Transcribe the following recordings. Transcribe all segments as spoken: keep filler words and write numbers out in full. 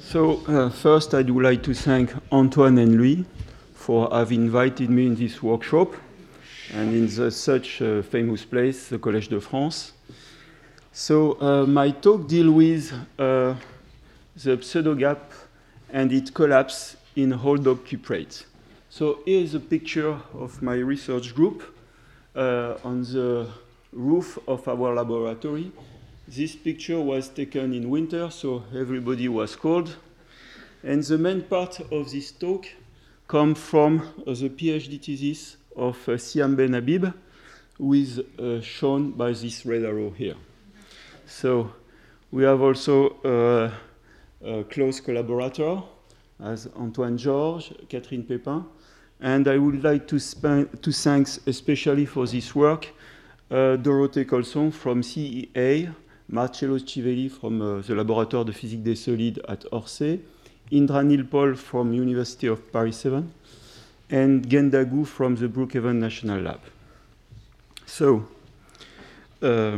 So uh, first, I would like to thank Antoine and Louis for having invited me in this workshop and in the, such a famous place, the Collège de France. So uh, my talk deals with uh, the pseudogap and its collapse in hold-up cuprates. So here is a picture of my research group uh, on the roof of our laboratory. This picture was taken in winter, so everybody was cold. And the main part of this talk comes from uh, the PhD thesis of uh, Siam Ben Habib, who is uh, shown by this red arrow here. So we have also uh, a close collaborator, as Antoine Georges, Catherine Pépin, and I would like to, sp- to thank especially for this work uh, Dorothée Colson from C E A, Marcello Civelli from uh, the Laboratoire de Physique des Solides at Orsay, Indra Nilpol from University of Paris seven, and Genda Gu from the Brookhaven National Lab. So, uh,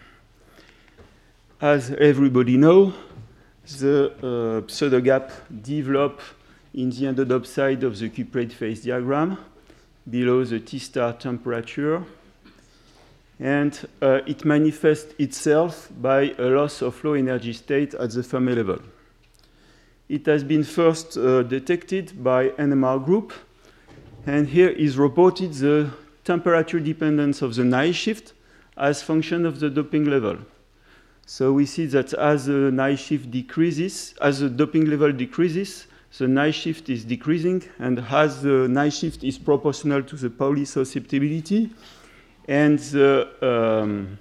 as everybody knows, the uh, pseudogap developed in the ended-up side of the cuprate phase diagram below the T star temperature, and uh, it manifests itself by a loss of low energy state at the Fermi level. It has been first uh, detected by N M R group, and here is reported the temperature dependence of the Nye shift as function of the doping level. So we see that as the Nye shift decreases, as the doping level decreases, the Nye shift is decreasing, and as the Nye shift is proportional to the Pauli susceptibility, and the, um,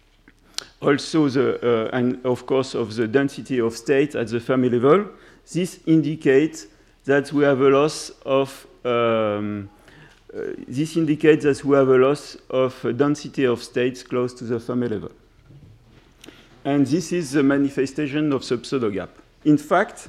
also the, uh, and of course of the density of state at the Fermi level, this indicates that we have a loss of um, uh, this indicates that we have a loss of density of states close to the Fermi level. And this is the manifestation of the pseudogap. In fact,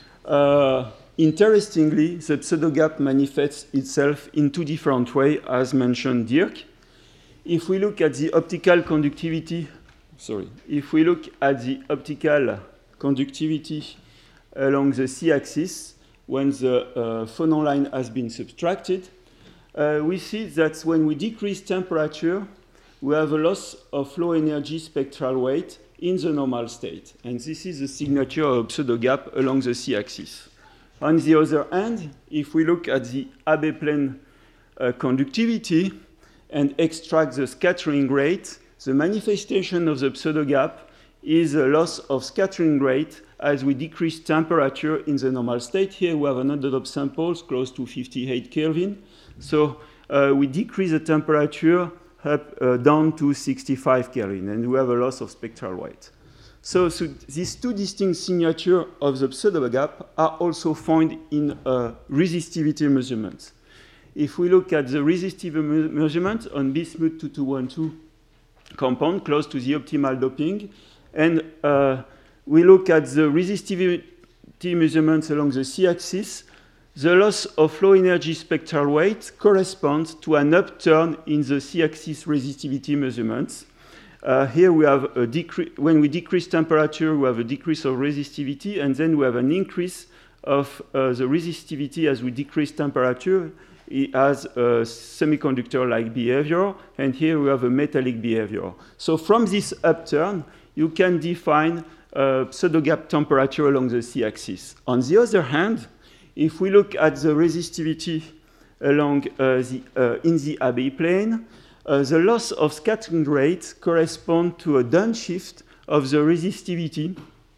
uh, interestingly, the pseudogap manifests itself in two different ways, as mentioned Dirk. If we look at the optical conductivity, sorry, if we look at the optical conductivity along the c-axis, when the uh, phonon line has been subtracted, uh, we see that when we decrease temperature, we have a loss of low energy spectral weight in the normal state. And this is the signature of pseudogap along the c-axis. On the other hand, if we look at the Abbe plane uh, conductivity and extract the scattering rate, the manifestation of the pseudogap is a loss of scattering rate as we decrease temperature in the normal state. Here we have an ended-up samples close to fifty-eight Kelvin. So uh, we decrease the temperature up, uh, down to sixty-five Kelvin, and we have a loss of spectral weight. So, so these two distinct signatures of the pseudogap are also found in uh, resistivity measurements. If we look at the resistivity measurement on bismuth two two one two compound close to the optimal doping, and uh, we look at the resistivity measurements along the c-axis, the loss of low energy spectral weight corresponds to an upturn in the c-axis resistivity measurements. Uh, here we have a decrease, when we decrease temperature, we have a decrease of resistivity, and then we have an increase of uh, the resistivity as we decrease temperature. It has a semiconductor-like behavior, and here we have a metallic behavior. So from this upturn, you can define a pseudogap temperature along the c-axis. On the other hand, if we look at the resistivity along uh, the, uh, in the Abbe plane, uh, the loss of scattering rate corresponds to a downshift of the resistivity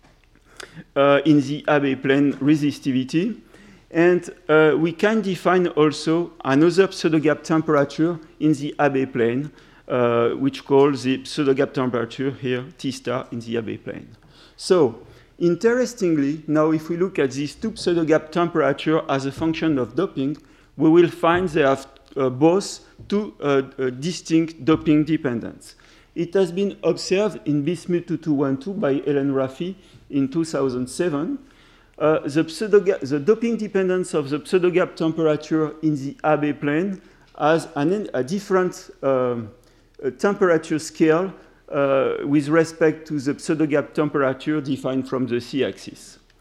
uh, in the Abbe plane resistivity. And uh, we can define also another pseudogap temperature in the Abbe plane, uh, which calls the pseudogap temperature here, T star, in the Abbe plane. So, interestingly, now if we look at these two pseudogap temperature as a function of doping, we will find they have uh, both two uh, uh, distinct doping dependence. It has been observed in bismuth two two one two by Ellen Rafi in two thousand seven. Uh, the, the doping dependence of the pseudogap temperature in the Abbe plane has an, a different um, a temperature scale uh, with respect to the pseudogap temperature defined from the c-axis.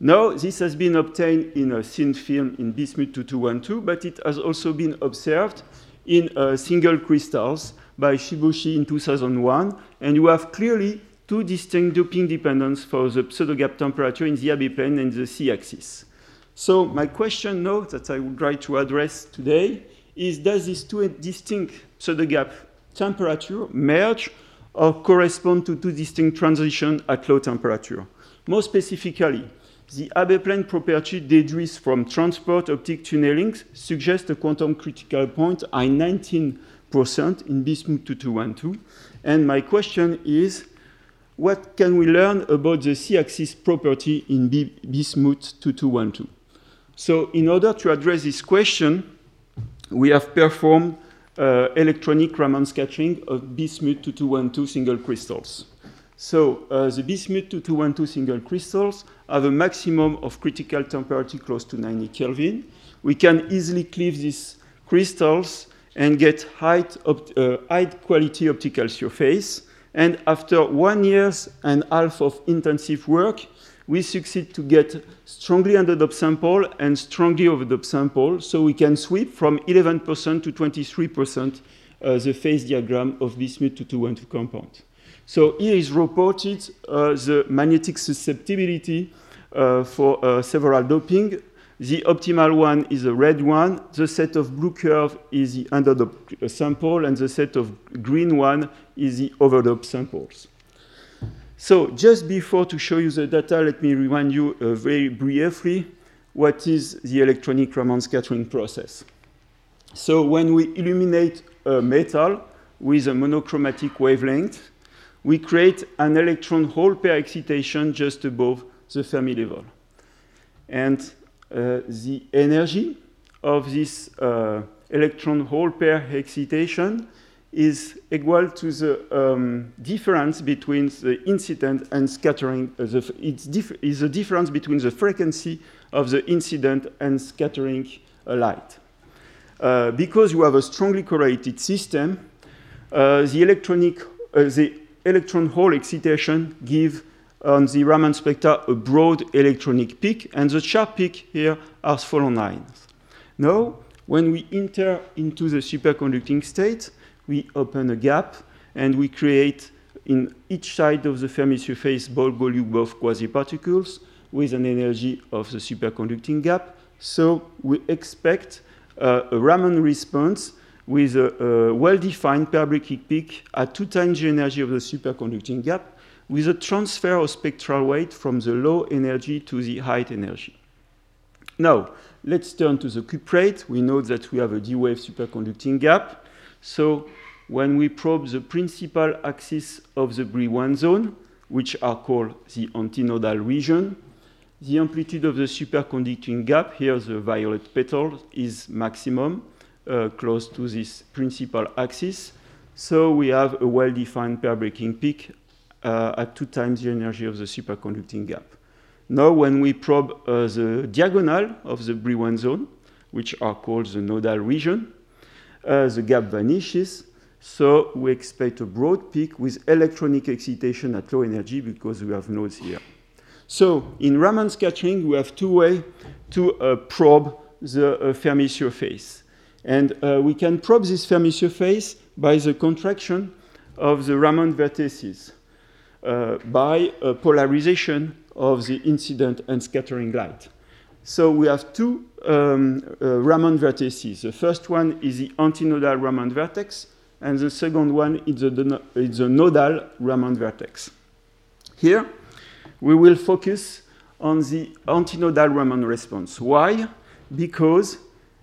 Now, this has been obtained in a thin film in bismuth two two one two, but it has also been observed in uh, single crystals by Shibushi in two thousand one, and you have clearly two distinct doping dependence for the pseudo-gap temperature in the A B plane and the C-axis. So my question now that I would try to address today is, does these two distinct pseudo-gap temperature merge or correspond to two distinct transitions at low temperature? More specifically, the A B plane property deduced from transport optic tunneling suggests a quantum critical point at nineteen percent in bismuth two two one two. And my question is, what can we learn about the C-axis property in bismuth two two one two? So in order to address this question, we have performed uh, electronic Raman scattering of bismuth two two one two single crystals. So uh, the bismuth two two one two single crystals have a maximum of critical temperature close to ninety Kelvin. We can easily cleave these crystals and get high, uh, high quality optical surface. And after one year and a half of intensive work, we succeed to get strongly underdoped sample and strongly overdoped sample, so we can sweep from eleven percent to twenty-three percent uh, the phase diagram of bismuth two two one two compound. So here is reported uh, the magnetic susceptibility uh, for uh, several doping. The optimal one is a red one. The set of blue curve is the underdoped sample, and the set of green one is the overdoped samples. So just before to show you the data, let me remind you uh, very briefly what is the electronic Raman scattering process. So when we illuminate a metal with a monochromatic wavelength, we create an electron hole pair excitation just above the Fermi level. And uh, the energy of this uh, electron hole pair excitation is equal to the um, difference between the incident and scattering. Uh, the, it's dif is the difference between the frequency of the incident and scattering uh, light. Uh, because you have a strongly correlated system, uh, the electronic, uh, the electron hole excitation give on the Raman spectra a broad electronic peak, and the sharp peak here are as follow lines. Now, when we enter into the superconducting state, we open a gap, and we create in each side of the Fermi surface Bol-Goliubov quasi-particles with an energy of the superconducting gap. So we expect uh, a Raman response with a, a well-defined parabrickic peak at two times the energy of the superconducting gap, with a transfer of spectral weight from the low energy to the high energy. Now, let's turn to the cuprate. We know that we have a D-wave superconducting gap. So when we probe the principal axis of the B R I one zone, which are called the antinodal region, the amplitude of the superconducting gap, here the violet petal, is maximum, uh, close to this principal axis. So we have a well-defined pair-breaking peak uh, at two times the energy of the superconducting gap. Now, when we probe uh, the diagonal of the B R I one zone, which are called the nodal region, uh, the gap vanishes. So we expect a broad peak with electronic excitation at low energy because we have nodes here. So in Raman scattering, we have two ways to uh, probe the uh, Fermi surface. And uh, we can probe this Fermi surface by the contraction of the Raman vertices, uh, by a polarization of the incident and scattering light. So we have two um, uh, Raman vertices. The first one is the antinodal Raman vertex, and the second one is the, is the nodal Raman vertex. Here, we will focus on the antinodal Raman response. Why? Because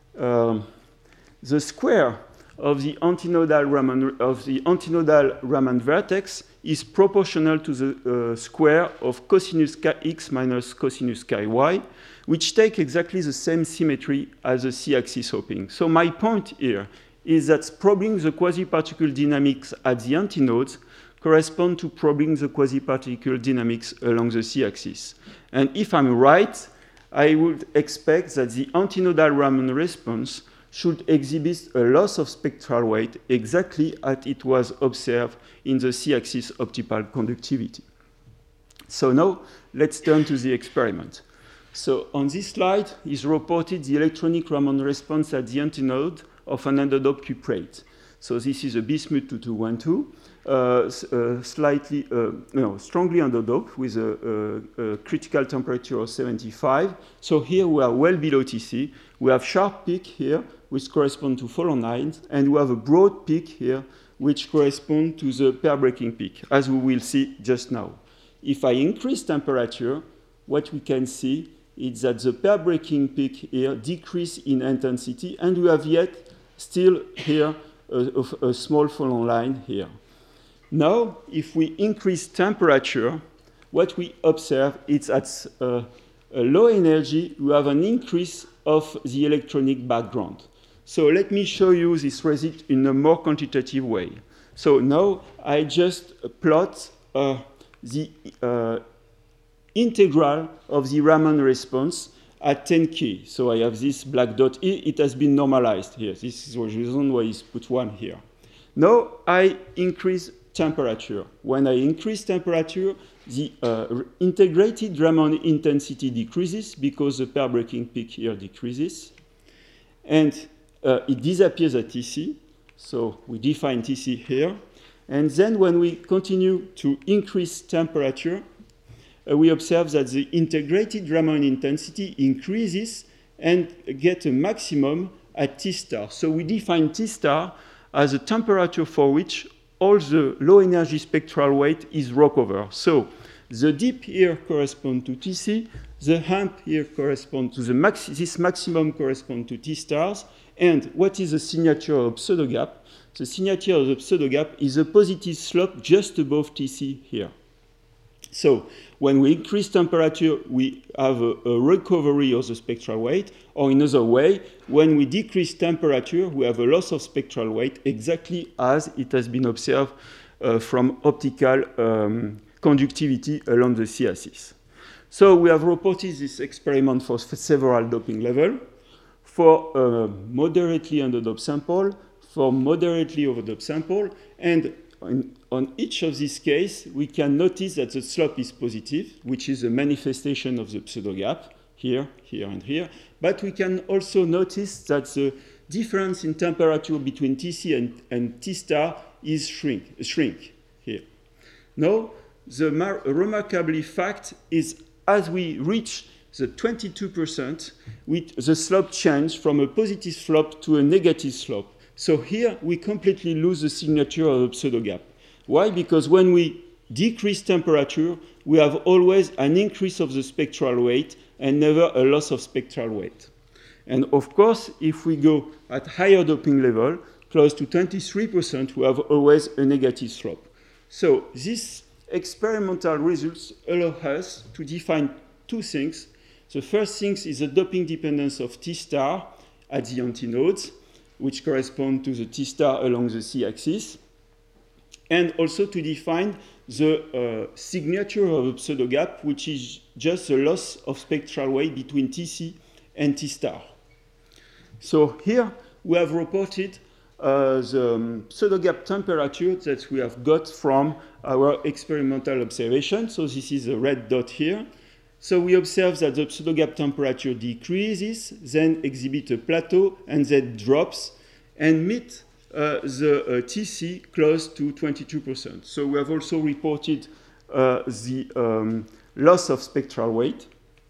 um, the square of the antinodal Raman of the antinodal Raman vertex is proportional to the uh, square of cosinus k x minus cosinus k y, which take exactly the same symmetry as the C-axis hopping. So my point here is that probing the quasi-particle dynamics at the antinodes correspond to probing the quasi-particle dynamics along the C-axis. And if I'm right, I would expect that the antinodal Raman response should exhibit a loss of spectral weight exactly as it was observed in the C-axis optical conductivity. So now, let's turn to the experiment. So on this slide is reported the electronic Raman response at the antinode of an underdoped cuprate. So this is a bismuth two two one two, uh, uh, slightly, uh, no, strongly underdoped with a, a, a critical temperature of seventy-five. So here we are well below T C. We have sharp peak here, which correspond to photon lines, and we have a broad peak here, which correspond to the pair breaking peak, as we will see just now. If I increase temperature, what we can see is that the pair breaking peak here decrease in intensity, and we have yet still here a, a, a small photon line here. Now, if we increase temperature, what we observe is at uh, a low energy, we have an increase of the electronic background. So let me show you this result in a more quantitative way. So now I just plot uh, the uh, integral of the Raman response at ten K. So I have this black dot here. It has been normalized here. This is the reason why I put one here. Now I increase temperature. When I increase temperature, the uh, integrated Raman intensity decreases because the pair breaking peak here decreases. And uh, it disappears at T C. So we define T C here. And then when we continue to increase temperature, Uh, we observe that the integrated Raman intensity increases and get a maximum at T star. So we define T star as a temperature for which all the low energy spectral weight is Rockover. So the dip here corresponds to T C, the hump here corresponds to the max, this maximum corresponds to T stars, and what is the signature of pseudogap? The signature of the pseudogap is a positive slope just above T C here. So when we increase temperature, we have a, a recovery of the spectral weight, or in another way, when we decrease temperature, we have a loss of spectral weight, exactly as it has been observed uh, from optical um, conductivity along the C-axis. So we have reported this experiment for several doping levels, for a moderately underdoped sample, for moderately overdoped sample, and On, on each of these cases, we can notice that the slope is positive, which is a manifestation of the pseudogap, here, here, and here. But we can also notice that the difference in temperature between T C and, and T star is shrink, shrink here. Now, the mar- remarkable fact is as we reach the twenty-two percent, we, the slope changed from a positive slope to a negative slope. So here we completely lose the signature of the pseudogap. Why? Because when we decrease temperature, we have always an increase of the spectral weight and never a loss of spectral weight. And of course, if we go at higher doping level, close to twenty-three percent, we have always a negative slope. So these experimental results allow us to define two things. The first thing is the doping dependence of T star at the antinodes, which correspond to the T star along the C-axis, and also to define the uh, signature of a pseudogap, which is just a loss of spectral weight between T C and T star. So here we have reported uh, the um, pseudogap temperature that we have got from our experimental observation. So this is a red dot here. So we observe that the pseudogap temperature decreases, then exhibit a plateau, and then drops, and meet uh, the uh, T C close to twenty-two percent. So we have also reported uh, the um, loss of spectral weight.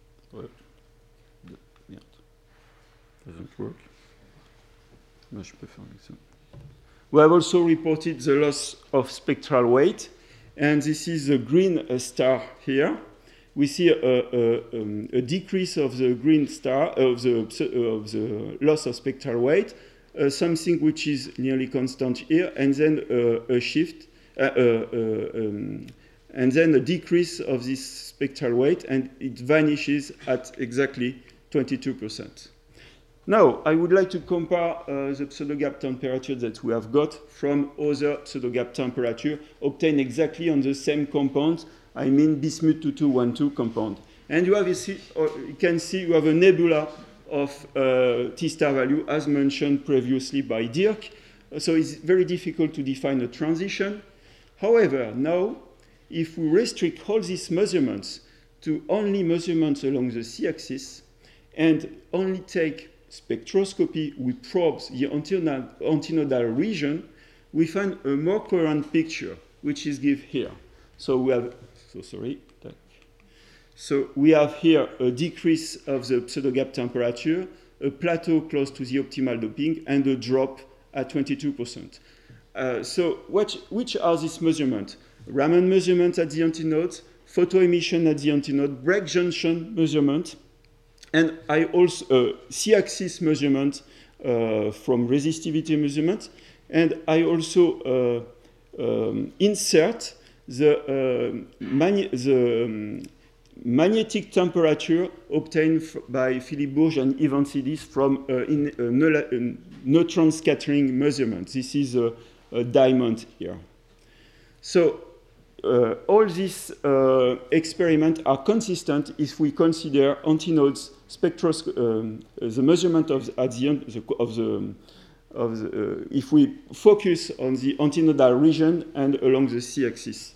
Yeah. Doesn't work. No, je peux faire avec ça. We have also reported the loss of spectral weight, and this is the green uh, star here. We see a, a, um, a decrease of the green star, of the, of the loss of spectral weight, uh, something which is nearly constant here, and then uh, a shift, uh, uh, uh, um, and then a decrease of this spectral weight, and it vanishes at exactly twenty-two percent. Now, I would like to compare uh, the pseudogap temperature that we have got from other pseudogap temperature obtained exactly on the same compound. I mean bismuth two two one two compound. And you, have a see, or you can see you have a nebula of uh, T star value as mentioned previously by Dirk. So it's very difficult to define a transition. However, now, if we restrict all these measurements to only measurements along the c-axis and only take spectroscopy with probes the antinodal, antinodal region, we find a more coherent picture, which is given here. So we have, so sorry. So we have here a decrease of the pseudogap temperature, a plateau close to the optimal doping, and a drop at twenty-two percent. Uh, so what, which are these measurements? Raman measurement at the antinodes, photo emission at the antinode, break junction measurement, and I also uh, c-axis measurement uh, from resistivity measurement, and I also uh, um, insert the, uh, mani the um, magnetic temperature obtained by Philippe Bourges and Ivan Sidis from uh, in, uh, uh, neutron scattering measurement. This is a, a diamond here. So uh, all these uh, experiments are consistent if we consider antinodes spectroscopy, um, the measurement of the, at the end of the, of the uh, if we focus on the antinodal region and along the c-axis.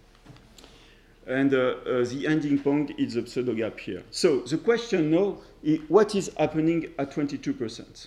And uh, uh, the ending point is the pseudogap here. So the question now is what is happening at twenty-two percent?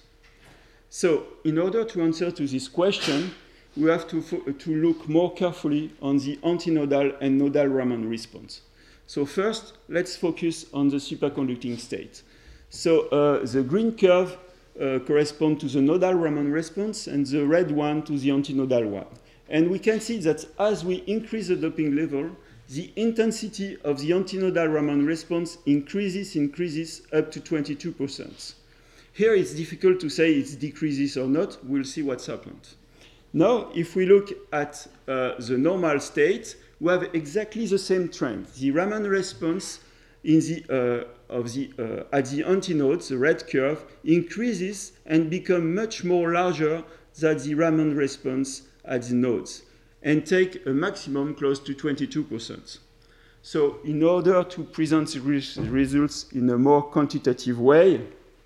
So in order to answer to this question, we have to, to look more carefully on the antinodal and nodal Raman response. So first, let's focus on the superconducting state. So uh, the green curve uh, corresponds to the nodal Raman response and the red one to the antinodal one. And we can see that as we increase the doping level, the intensity of the antinodal Raman response increases, increases up to twenty-two percent. Here it's difficult to say it decreases or not. We'll see what's happened. Now, if we look at uh, the normal state, we have exactly the same trend. The Raman response in the, uh, of the, uh, at the antinodes, the red curve, increases and becomes much more larger than the Raman response at the nodes, and take a maximum close to twenty-two percent. So in order to present the res results in a more quantitative way,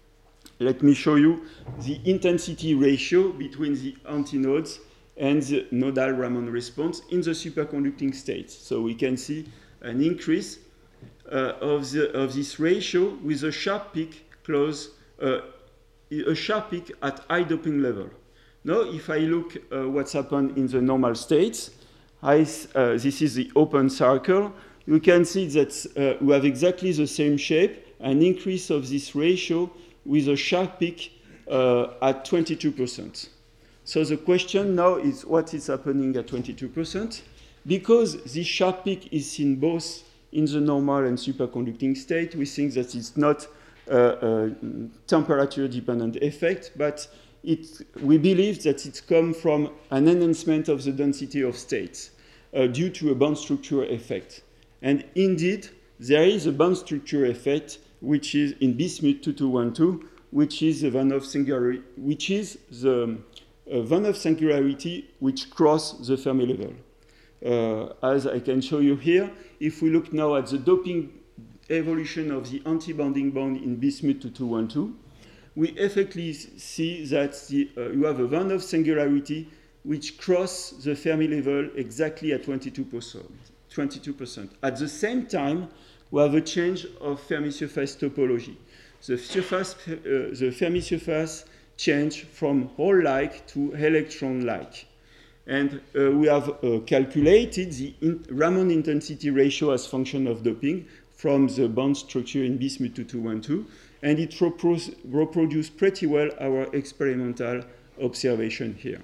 let me show you the intensity ratio between the antinodes and the nodal Raman response in the superconducting state. So we can see an increase uh, of, the, of this ratio with a sharp peak close, uh, a sharp peak at high doping level. Now, if I look uh, what's happened in the normal states, I, uh, this is the open circle. You can see that uh, we have exactly the same shape, an increase of this ratio with a sharp peak uh, at twenty-two percent. So the question now is what is happening at twenty-two percent? Because this sharp peak is seen both in the normal and superconducting state, we think that it's not a, a temperature-dependent effect, but It, we believe that it comes from an enhancement of the density of states uh, due to a band structure effect. And indeed, there is a band structure effect, which is in bismuth two two one two, which is the Van Hoff singularity, which is the uh, Van Hoff singularity which crosses the Fermi level. Uh, as I can show you here, if we look now at the doping evolution of the anti-bonding bond in bismuth two two one two, we effectively see that the, uh, you have a Van Hoff singularity which crosses the Fermi level exactly at twenty-two percent. twenty-two percent. At the same time, we have a change of Fermi surface topology. The, surface, uh, the Fermi surface change from hole-like to electron-like. And uh, we have uh, calculated the in Raman intensity ratio as function of doping from the bond structure in bismuth two two one two. And it reproduces pretty well our experimental observation here.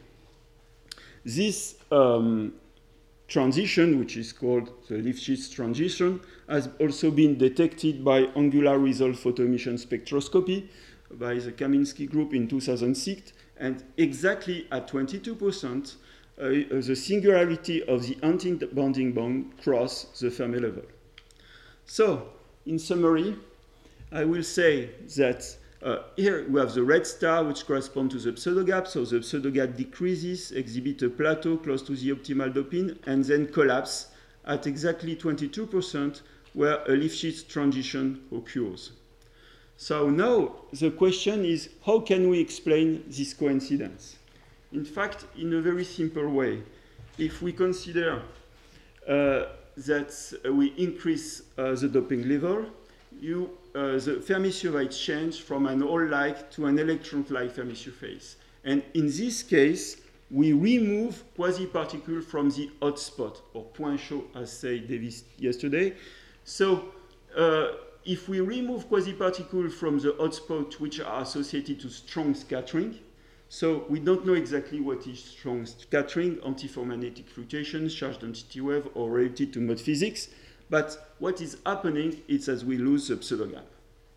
This um, transition, which is called the Lifshitz transition, has also been detected by angular resolve photoemission spectroscopy by the Kaminsky group in two thousand six, and exactly at twenty-two percent, uh, the singularity of the anti-bonding bond crosses the Fermi level. So, in summary, I will say that uh, here we have the red star, which corresponds to the pseudogap. So the pseudogap decreases, exhibit a plateau close to the optimal doping, and then collapse at exactly twenty-two percent, where a Lifshitz transition occurs. So now the question is, how can we explain this coincidence? In fact, in a very simple way. If we consider uh, that uh, we increase uh, the doping level, you, uh, the Fermi surface change from an hole-like to an electron-like Fermi surface. And in this case, we remove quasi-particle from the hotspot, or point chaud, as said Davis yesterday. So uh, if we remove quasi-particle from the hotspot, which are associated to strong scattering, so we don't know exactly what is strong scattering, antiferromagnetic fluctuations, charge density wave, or related to mode physics. But what is happening is as we lose the pseudo-gap.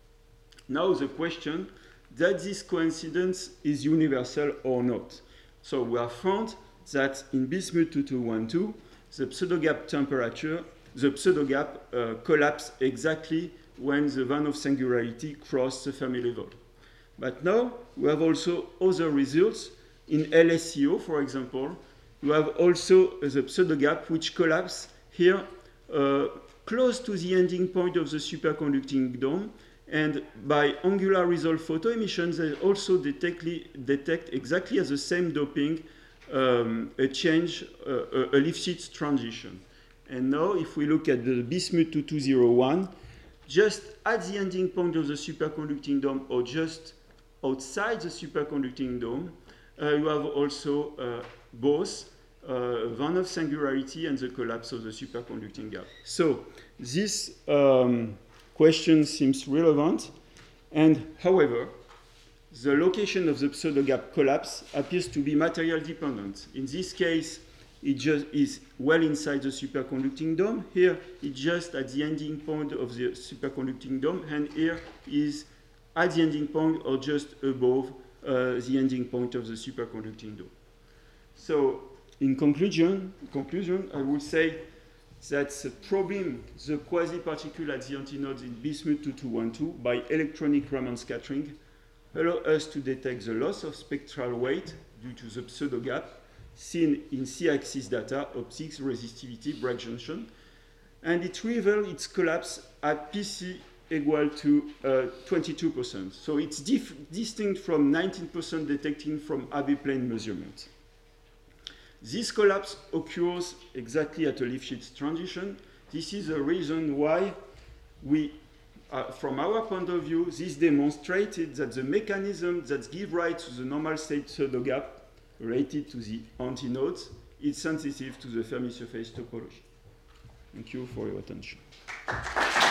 Now the question, that this coincidence is universal or not? So we have found that in bismuth two two one two, the pseudo-gap temperature, the pseudo-gap uh, collapse exactly when the Van Hoff singularity crosses the Fermi level. But now we have also other results. In L S C O, for example, you have also the pseudo-gap which collapse here uh, close to the ending point of the superconducting dome. And by angular resolve photoemissions, they also detect, detect exactly as the same doping um, a change, uh, a Lifshitz transition. And now, if we look at the bismuth two two zero one, just at the ending point of the superconducting dome or just outside the superconducting dome, uh, you have also uh, both uh, Van Hoff singularity and the collapse of the superconducting gap. So this um, question seems relevant, and however, the location of the pseudo-gap collapse appears to be material dependent. In this case, it just is well inside the superconducting dome. Here, it's just at the ending point of the superconducting dome, and here is at the ending point or just above uh, the ending point of the superconducting dome. So, in conclusion, conclusion, I would say that the problem, the quasi-particle at the antinodes in bismuth two two one two by electronic Raman scattering allow us to detect the loss of spectral weight due to the pseudo-gap seen in C-axis data, optics, resistivity, Bragg junction, and it reveals its collapse at P C equal to uh, twenty-two percent. So it's distinct from nineteen percent detected from A B plane measurement. This collapse occurs exactly at a Lifshitz transition. This is the reason why we, uh, from our point of view, this demonstrated that the mechanism that gives rise to the normal state pseudo-gap related to the antinodes is sensitive to the Fermi surface topology. Thank you for your attention.